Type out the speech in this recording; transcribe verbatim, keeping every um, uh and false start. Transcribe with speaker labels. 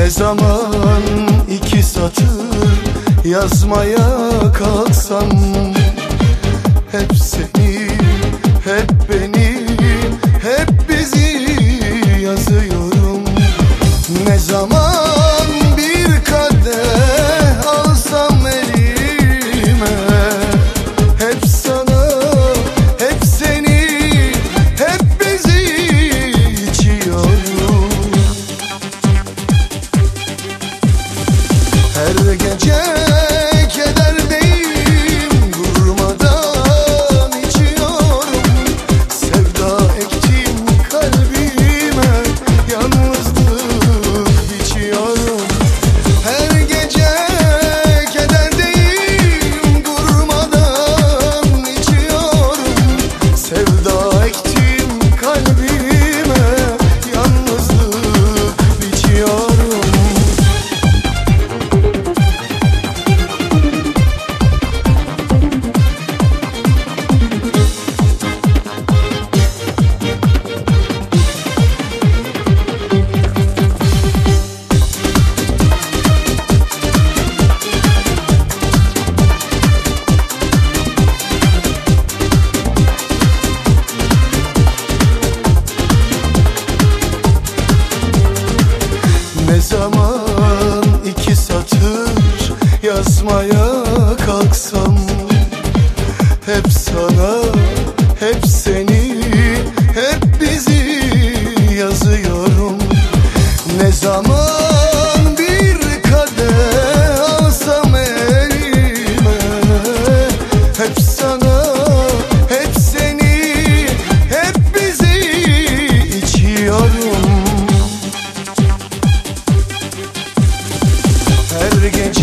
Speaker 1: Ne zaman iki satır yazmaya kalksam, hep seni, hep beni, hep bizi yazıyorum. Ne zaman bir kadeh alsam elime, hep sana, hep seni, hep bizi içiyorum. Her gece kederdeyim, durmadan içiyorum. Sevda ektim kalbime, yalnızlık biçiyorum. Her gece kederdeyim, durmadan içiyorum. Sevda ektim kalbime, yalnızlık biçiyorum. Ne zaman iki satır yazmaya kalksam, hep sana, hep seni, hep bizi yazıyorum. Ne zaman bir kadeh alsam elime, hep sana, hep seni, hep bizi içiyorum. Her gece